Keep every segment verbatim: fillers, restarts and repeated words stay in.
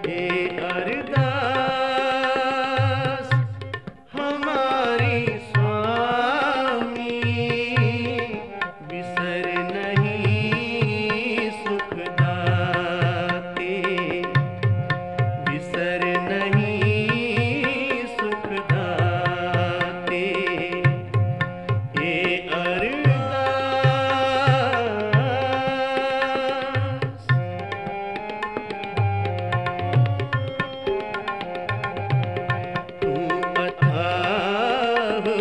ये अरदास हमारी स्वामी, बिसर नहीं सुख दाते, बिसर नहीं सुख दाते। ये अरदास तू अथाह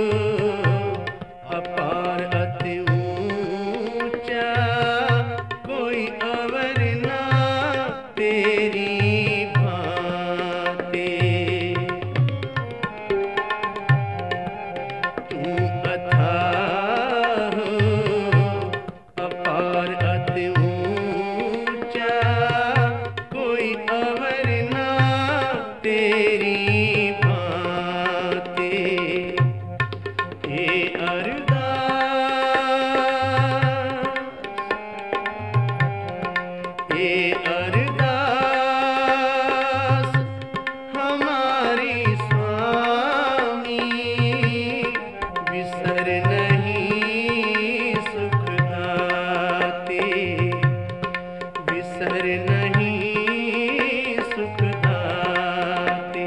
अपार अति ऊंचा, कोई अवर ना तेरी भांति। तू अथाह अपार अति ऊंचा, कोई अवर ना तेरी भांति। ये अरदास ये अरदास हमारी स्वामी, बिसर नहीं सुख दाते, बिसर नहीं सुख दाते।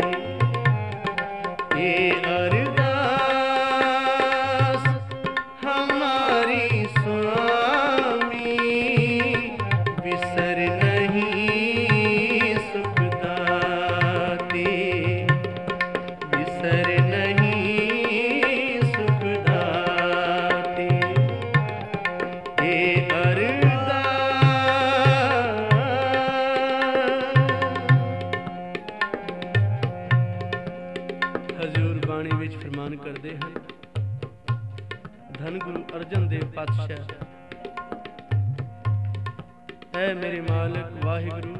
ये अरदास हमारी स्वामी, बिसर नहीं सुख दाते, बिसर नहीं सुख दाते। ये अरदास हजूर बाणी विच फरमान करते हैं, धन गुरु अर्जन देव पातशाह, ऐ मेरे मालिक वाहिगुरु,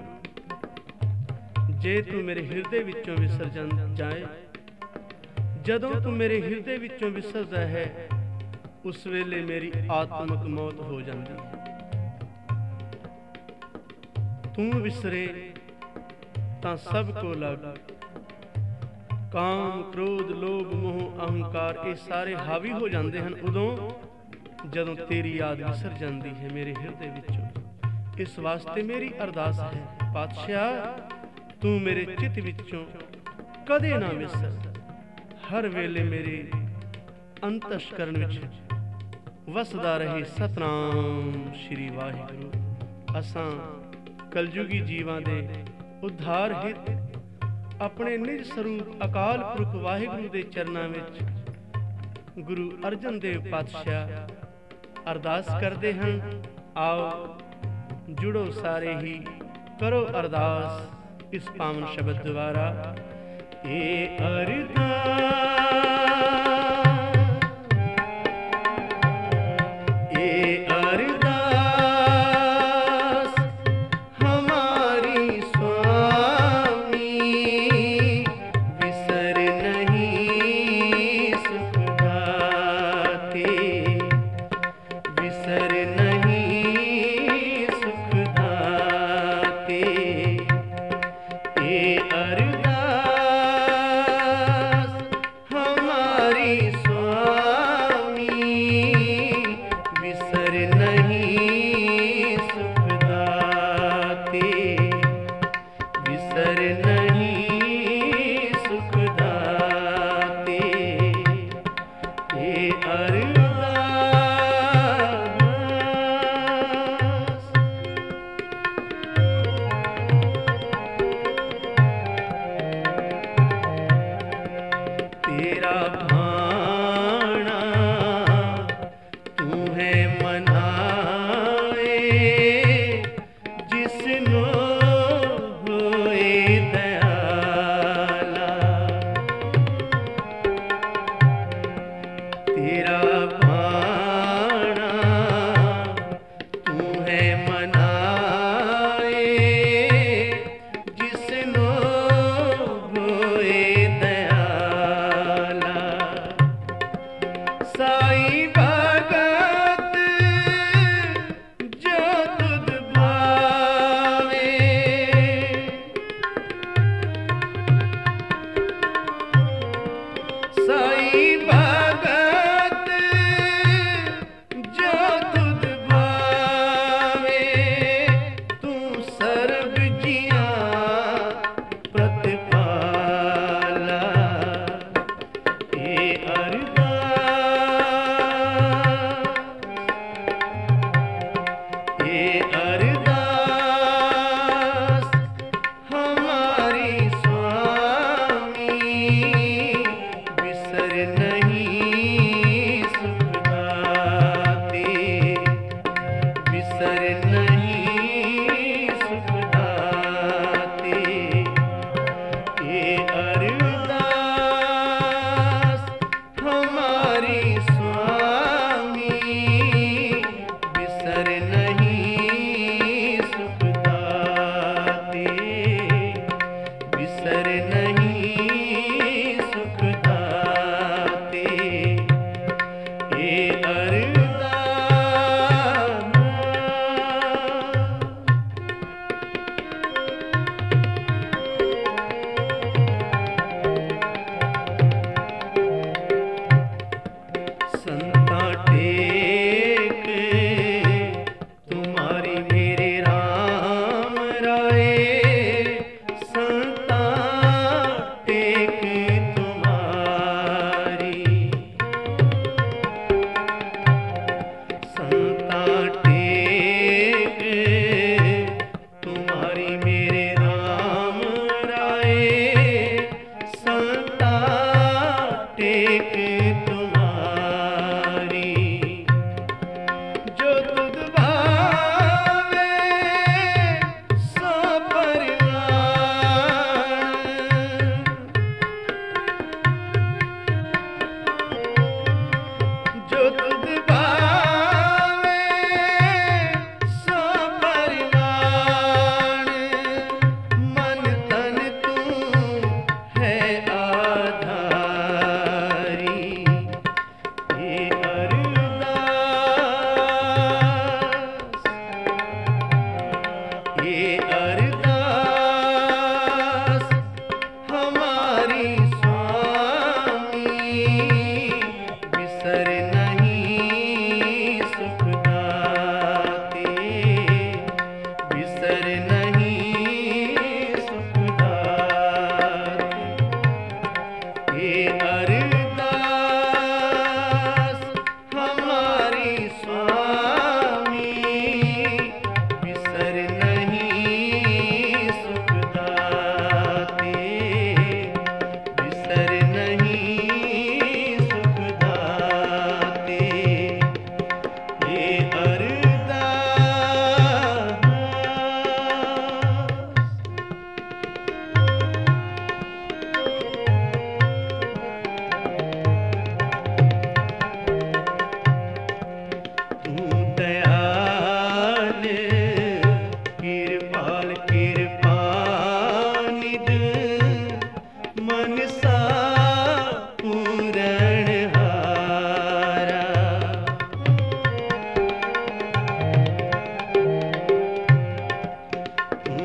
जे तू मेरे हिरदे विचों विसर जाए, जदों तू मेरे हिरदे विचों विसरदा है, उस वेले मेरी आत्मक मौत हो जाती है। तू विसरे तां सब को लग, काम क्रोध लोभ मोह अहंकार ये सारे हावी हो जाते हैं उदों जदों तेरी याद विसर जाती है मेरे हिरदे विचों। इस वास्ते मेरी अरदास है पातशाह, तू मेरे चित विचों कदे ना विसर, हर वेले मेरे अंतस्करण विच वसदा रहे सतनाम श्री वाहिगुरु। असां कलयुगी जीवां दे उद्धार हित अपने निज स्वरूप अकाल पुरख वाहिगुरु दे चरनां विच गुरु अर्जन देव पातशाह अरदास करते हैं। आओ जुड़ो सारे ही, करो अरदास इस पावन शब्द द्वारा। ये अरदास ये अरदास हमारी स्वामी, बिसर नहीं सुख दाते, बिसर नहीं सुख दाते। ये अरदास हमारी स्वामी, बिसर नहीं सुख दाते, बिसर नहीं सुख दाते। ये अरदास तेरा भाना तू है मनाए, जिसनो होए दया बिसर नहीं सुख दाते, ये अरदास। संता टेक तुम्हारी मेरे राम राय, संता टेक तुम्हारी, संता टेक तुम्हारी मेरे राम राय, संता टेक जो तुध भावे सो परिवार, जो तुध भावे सो परिवार, मन तन तू है आधारी, ये ये अरदास हमारी स्वामी, बिसर नहीं सुख दाते, बिसर नहीं सुख दाते, ये अरदास हमारी स्वामी, बिसर नहीं सुख दाते, बिसर नहीं सुख दाते, ये अरदास। तू दयाल कृपाल कृपानिध, मनसा पूरणहारा, तू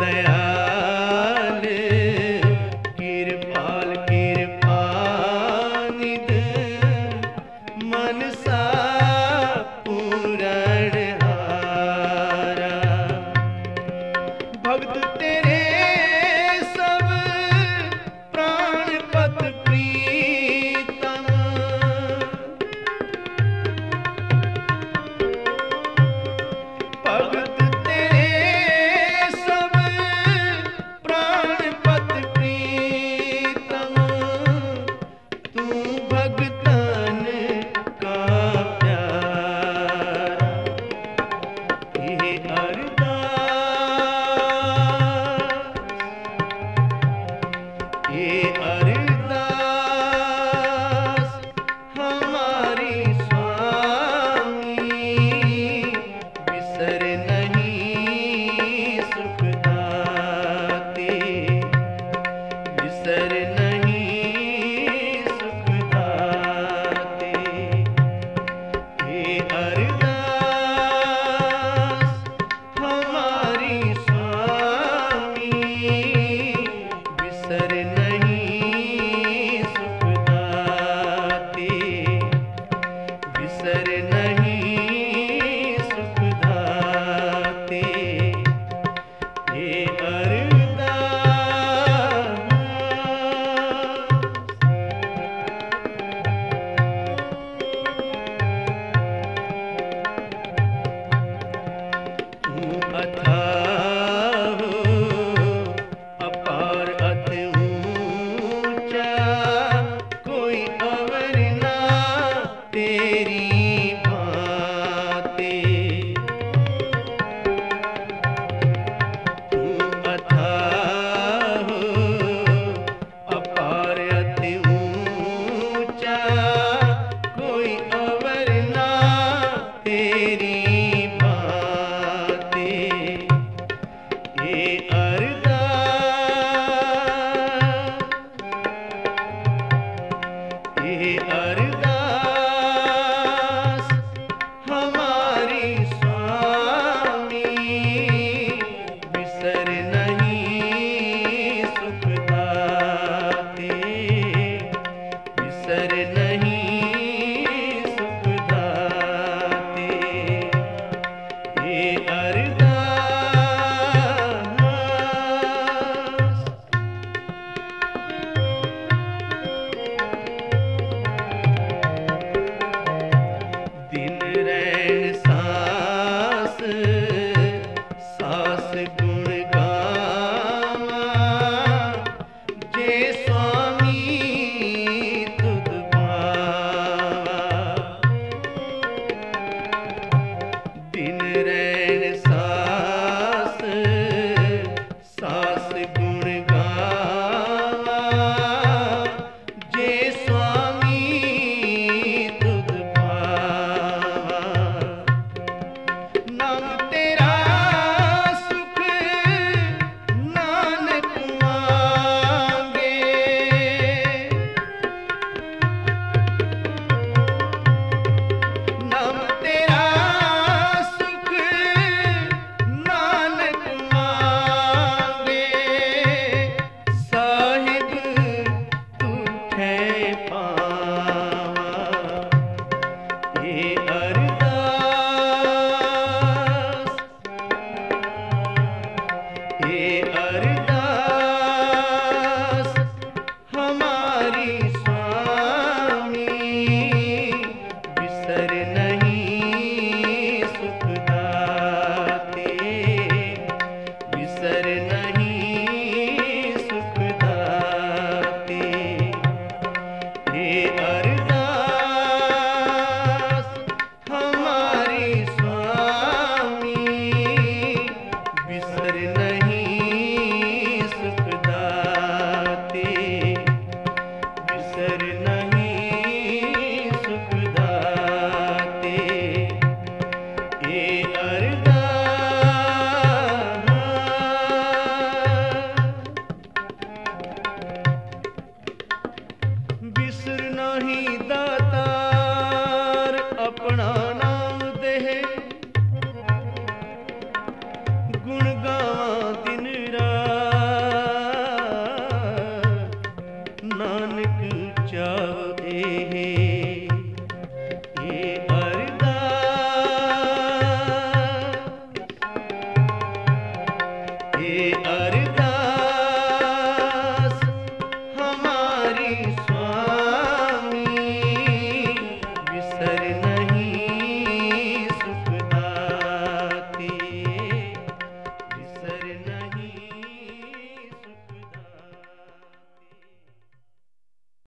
दयाल कृपाल कृपानिध, मनसा पूरणहारा, भक्त तेरे सब प्राणपत प्रीतम, भक्त तेरे सब प्राणपत प्रीतम, तू भगतन का प्यारा, ये अरदास, ये